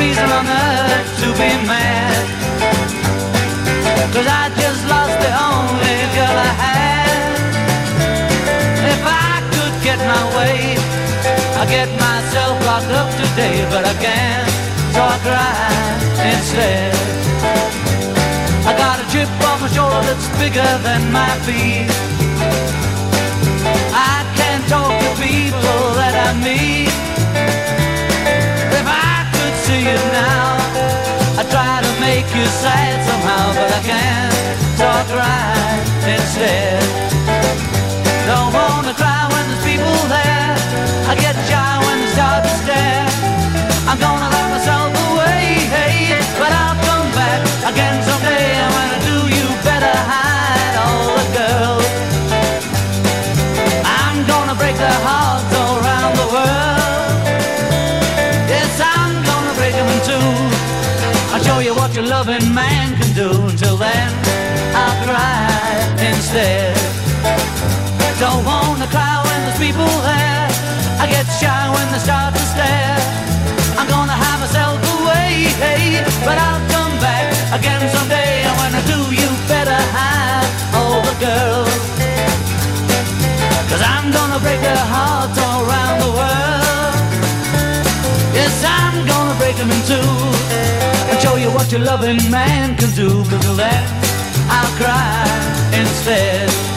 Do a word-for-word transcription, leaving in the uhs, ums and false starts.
reason on earth to be mad. Cause I just lost the only girl I had. If I could get my way, I'd get myself locked up today, but I can't, so I cry instead. I got a chip on my shoulder that's bigger than my feet. I can't talk to people that I meet. If I could see you now, I try to make you sad somehow, but I can't, so I cry instead. Don't wanna cry when there's people there. I get shy when they start to stare. I'm gonna lock myself away, hey, but I'll come back again someday. And when I do, you better hide all the girls. I'm gonna break their hearts all around the world. Yes, I'm gonna break them in two. I'll show you what your loving man can do. Until then, I'll cry instead. Don't wanna cry when there's people there. I get shy when they start to stare. I'm gonna have myself away, hey, but I'll come back again someday. And when I do, you better hide all the girls. Cause I'm gonna break their hearts all around the world. Yes, I'm gonna break them in two and show you what your loving man can do. But till then, I'll cry instead.